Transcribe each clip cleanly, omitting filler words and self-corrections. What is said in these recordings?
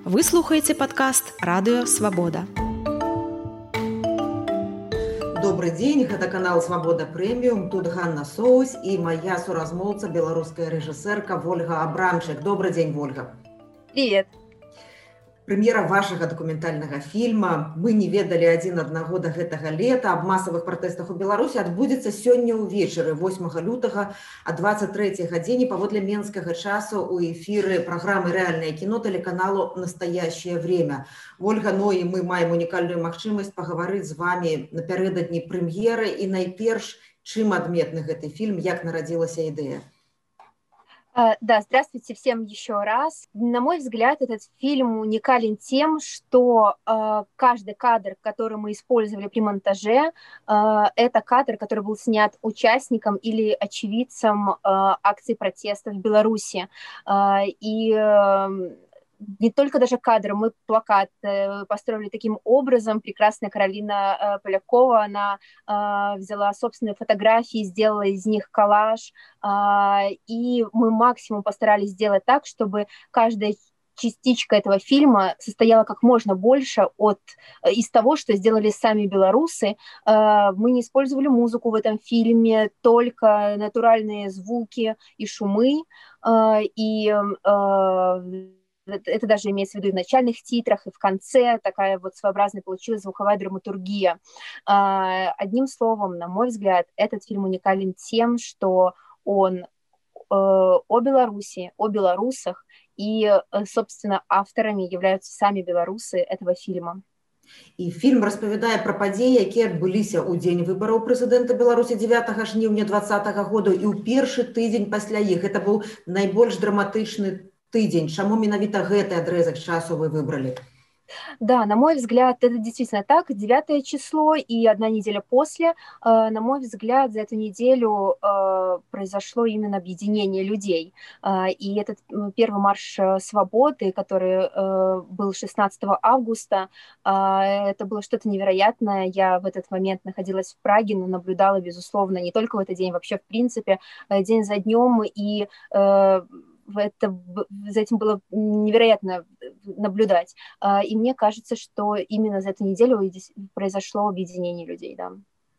Вы слухаеце падкаст радыё Свабода. Добрый дзень, гэта канал Свабода Прэміум, тут Ганна Соусь і моя суразмоўца беларуская рэжысэрка Вольга Абрамчык. Добрый дзень, Вольга. Привет. Прэм'ера вашага дакументальнага фільма «Мы не ведалі адзін аднаго да гэтага лета» аб масавых пратэстах у Беларусі адбудзецца сёння ўвечары, 8 лютага, а 23 гадзіне паводле менскага часу у эфіры праграмы «Рэальнае кіно» тэлеканалу «Настоящее время». Вольга, ну і мы маем унікальную магчымасць пагаварыць з вами напярэдадні прэм'еры і найперш, чым адметны гэты фільм, як нарадзілася ідэя? Да, здравствуйте всем еще раз. На мой взгляд, этот фильм уникален тем, что каждый кадр, который мы использовали при монтаже, это кадр, который был снят участником или очевидцем акций протеста в Беларуси. И не только даже кадры, мы плакат построили таким образом. Прекрасная Каролина Полякова, она взяла собственные фотографии, сделала из них коллаж, и мы максимум постарались сделать так, чтобы каждая частичка этого фильма состояла как можно больше из того, что сделали сами белорусы. Мы не использовали музыку в этом фильме, только натуральные звуки и шумы, это даже имеется в виду и в начальных титрах, и в конце такая вот своеобразная получилась звуковая драматургия. Одним словом, на мой взгляд, этот фильм уникален тем, что он о Беларуси, о белорусах, и, собственно, авторами являются сами белорусы этого фильма. І фільм распавядае пра падзеі, якія адбыліся ў дзень выбараў прэзідэнта Беларусі 9 жніўня 2020 года і ў першы тыдзень пасля іх. Гэта быў найбольш драматычны тыдзень. Чаму менавіта гэты адрезак часу вы выбрали? Да, на мой взгляд, это действительно так. 9 число и одна неделя после. На мой взгляд, за эту неделю произошло именно объединение людей. И этот первый марш свободы, который был 16 августа, это было что-то невероятное. Я в этот момент находилась в Праге, но наблюдала, безусловно, не только в этот день, вообще в принципе, день за днем. И за этим было невероятно наблюдать. И мне кажется, что именно за эту неделю произошло объединение людей, да.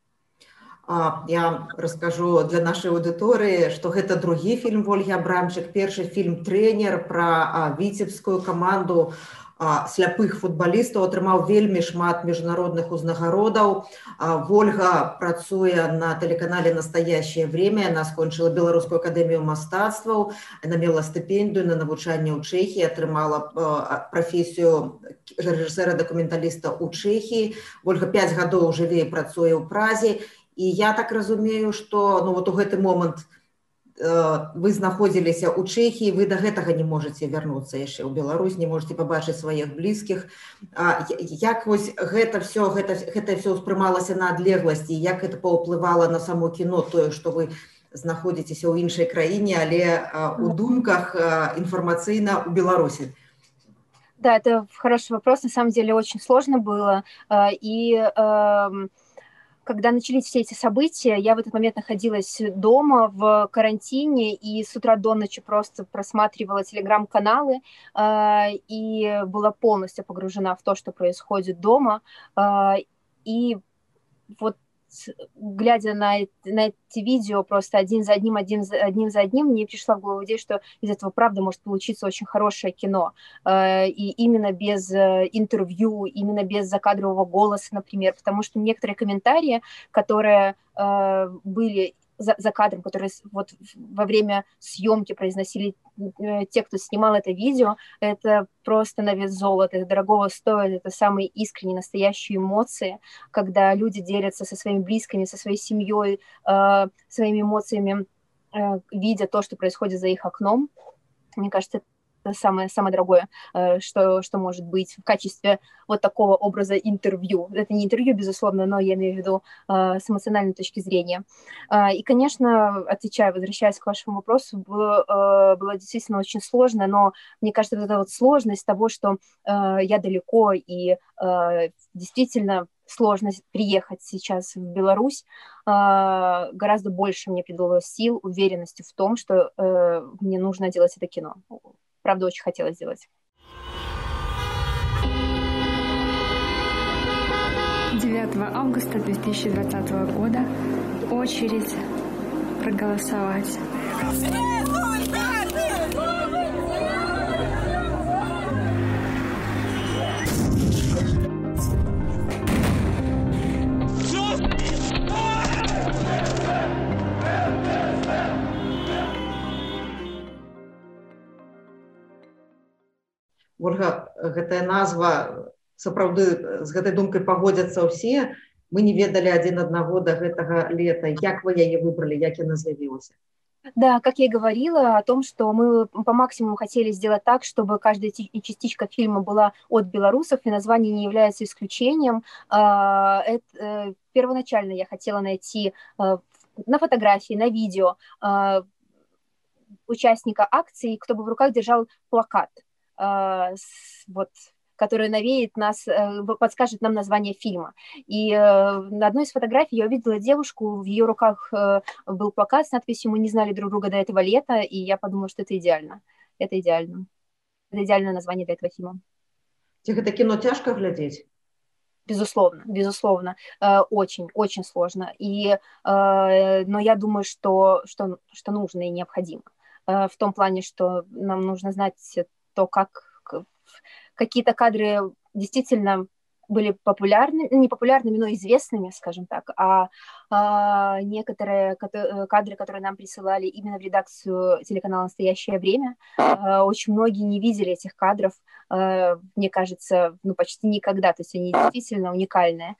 Я раскажу для нашай аўдыторыі, што гэта другі фільм Вольгі Абрамчык. Першы фільм «Трэнер» пра віцебскую каманду сляпых футбалістаў атрымаў вельмі шмат міжнародных узнагародаў. Вольга працуе на тэлеканале «Настоящее время». Яна скончыла Беларускую акадэмію мастацтваў. Яна мела стыпендыю на навучанне ў Чэхіі, атрымала прафесію рэжысэра-дакументаліста ў Чэхіі. Вольга 5 гадоў жыве і працуе ў Празе. І я так разумею, што у гэты момант вы знаходзіліся ў Чэхіі, вы да гэтага не можаце вярнуцца яшчэ ў Беларусь, не можаце пабачыць сваіх блізкіх. Як вось гэта ўсё ўспрымалася на адлегласці, як гэта паўплывала на само кіно, тое, што вы знаходзіцеся ў іншай краіне, але у думках інфармацыйна ў Беларусі? Да, это хороший вопрос, на самом деле очень сложно было, и когда начались все эти события, я в этот момент находилась дома в карантине и с утра до ночи просто просматривала телеграм-каналы и была полностью погружена в то, что происходит дома. И вот глядя на эти видео просто один за одним, мне пришла в голову идея, что из этого, правда, может получиться очень хорошее кино. И именно без интервью, именно без закадрового голоса, например, потому что некоторые комментарии, которые были за кадром, которые вот во время съемки произносили те, кто снимал это видео, это просто на вес золота, это дорогого стоит, это самые искренние, настоящие эмоции, когда люди делятся со своими близкими, со своей семьей, своими эмоциями, видя то, что происходит за их окном. Мне кажется, это самое дорогое, что может быть в качестве вот такого образа интервью. Это не интервью, безусловно, но я имею в виду с эмоциональной точки зрения. И, конечно, возвращаясь к вашему вопросу, было действительно очень сложно, но мне кажется, вот эта вот сложность того, что я далеко и действительно сложно приехать сейчас в Беларусь, гораздо больше мне придало сил, уверенности в том, что мне нужно делать это кино. Правда, очень хотела сделать. 9 августа 2020 года очередь проголосовать. Ольга, гэтая назва, сапраўды, з гэтай думкай пагодзяцца ўсе. Мы не ведали один одного до гэтага лета. Як вы яе выбрали, як яна з'явілася? Да, как я и говорила, о том, что мы по максимуму хотели сделать так, чтобы каждая частичка фильма была от белорусов, и название не является исключением. Первоначально я хотела найти на фотографии, на видео участника акции, кто бы в руках держал плакат, вот, который навеет нас, подскажет нам название фильма. И на одной из фотографий я увидела девушку, в ее руках был плакат с надписью «Мы не знали друг друга до этого лета», и я подумала, что это идеально. Это идеально. Это идеальное название для этого фильма. Тебе это кино тяжко глядеть? Безусловно, безусловно. Очень, очень сложно. Но я думаю, что нужно и необходимо. В том плане, что нам нужно знать то, как какие-то кадры действительно были популярны, не популярными, но известными, скажем так, а некоторые кадры, которые нам присылали именно в редакцию телеканала «Настоящее время», очень многие не видели этих кадров, мне кажется, почти никогда, то есть они действительно уникальные,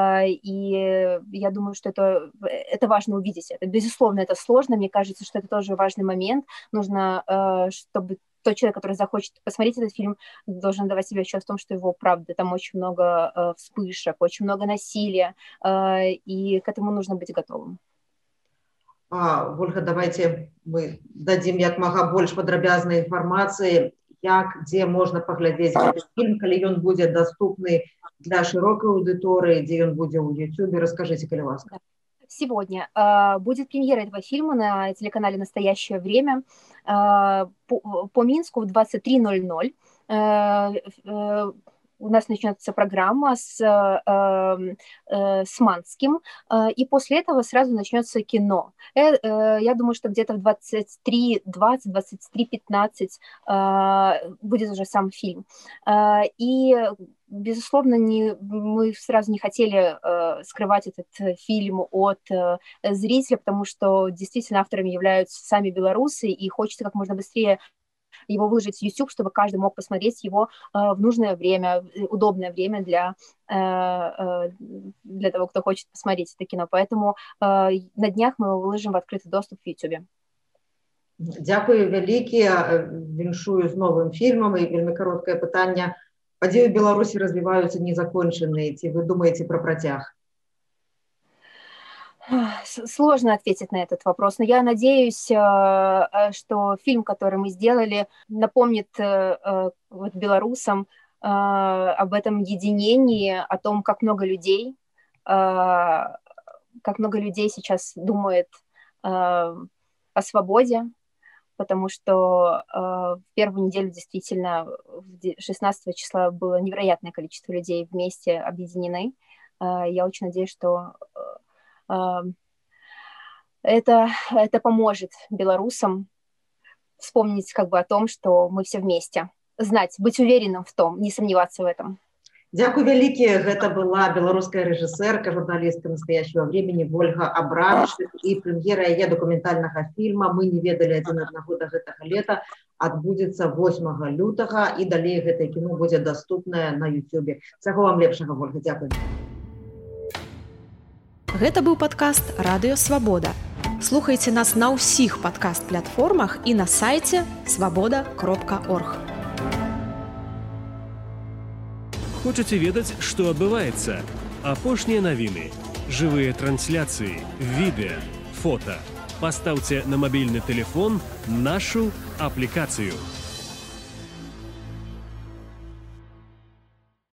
и я думаю, что это важно увидеть, безусловно, это сложно, мне кажется, что это тоже важный момент, нужно, чтобы тот человек, который захочет посмотреть этот фильм, должен давать себе отчет в том, что его правда. Там очень много вспышек, очень много насилия, и к этому нужно быть готовым. Ольга, давайте мы дадим як мага больш падрабязнай інфармацыі, дзе можна паглядзець гэты фільм, калі ён будзе даступны для шырокай аўдыторыі, дзе ён будзе ў YouTube. Расскажите, калі ласка. Сегодня будет премьера этого фильма на телеканале «Настоящее время» по Минску в 23:00. У нас начнется программа с Манским, и после этого сразу начнется кино. Я думаю, что где-то в 23:20, 23:15 будет уже сам фильм. И, безусловно, мы сразу не хотели скрывать этот фильм от зрителя, потому что действительно авторами являются сами белорусы, и хочется как можно быстрее его выложить в YouTube, чтобы каждый мог посмотреть его в нужное время, удобное время для того, кто хочет посмотреть это кино. Поэтому на днях мы его выложим в открытый доступ в YouTube. Дякую вялікія, віншую з новым фільмам, і вельмі кароткае пытанне. Падзеі ў Беларусі развіваюцца незакончаныя, ці вы думаеце пра працяг? Сложно ответить на этот вопрос, но я надеюсь, что фильм, который мы сделали, напомнит белорусам об этом единении, о том, как много людей сейчас думает о свободе, потому что в первую неделю действительно 16 числа было невероятное количество людей вместе объединены. Я очень надеюсь, что это поможет белорусам вспомнить о том, что мы все вместе. Знать, быть уверенным в том, не сомневаться в этом. Дякую вялікія. Гэта была беларуская рэжысэрка, журналістка «Настоящего времени» Ольга Абрамчык, і прэм'ера яе дакументальнага фільма «Мы не ведалі адзін аднаго да гэтага лета» адбудзецца 8 лютага, і далей гэтае кіно будзе даступнае на YouTube. Всяго вам лепшага, Ольга. Дякую. Гэта быў падкаст «Радыё Свабода». Слухайце нас на ўсіх падкаст-платформах і на сайце свабода.орг. Хочаце ведаць, што адбываецца? Апошнія навіны, жывыя трансляцыі, відэа, фота. Пастаўце на мабільны тэлефон нашу аплікацыю.